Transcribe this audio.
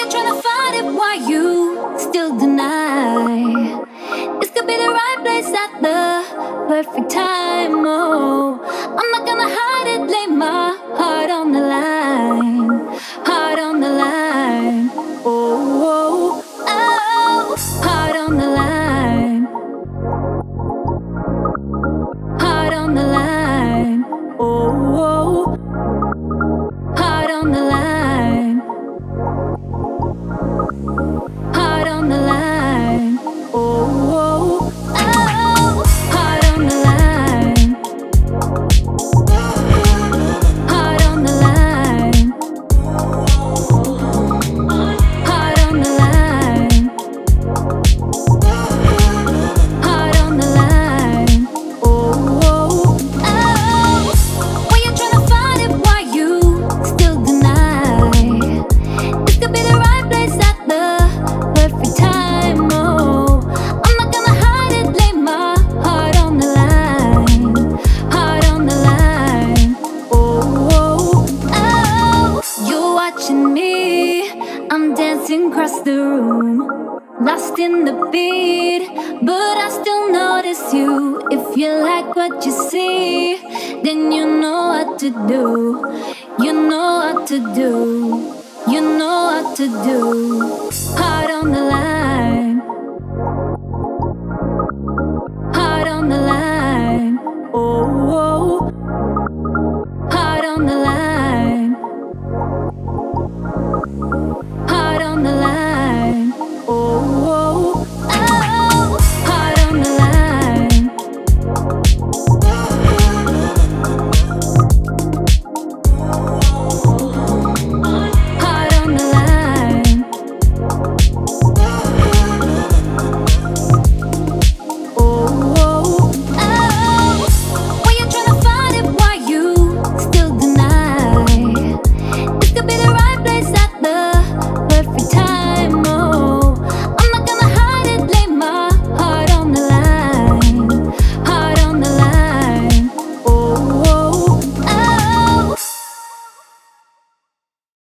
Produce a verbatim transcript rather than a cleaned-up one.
you're trying to find it, why you still deny? This could be the right place at the perfect time. Oh, I'm not gonna hide it, lay my heart on the line, heart on the line. Oh, oh, oh, heart on the line, heart on the line. Oh, oh, heart on the line, heart on the line. Oh, oh, oh, heart on the line, heart on the line, heart on the line, heart on the line. Oh, oh, oh. When you're trying to find it, why you still deny? This could be the right place at the perfect time. Oh, I'm not gonna hide it, lay my heart on the line, heart on the line. Oh, oh, oh. You're watching me, I'm dancing across the room, lost in the beat, but I still notice you. If you like what you see, then you know what to do. You know what to do. You know what to do. Heart on the line, heart on the line. Oh, oh, heart on the line, heart on the line. Oh, oh.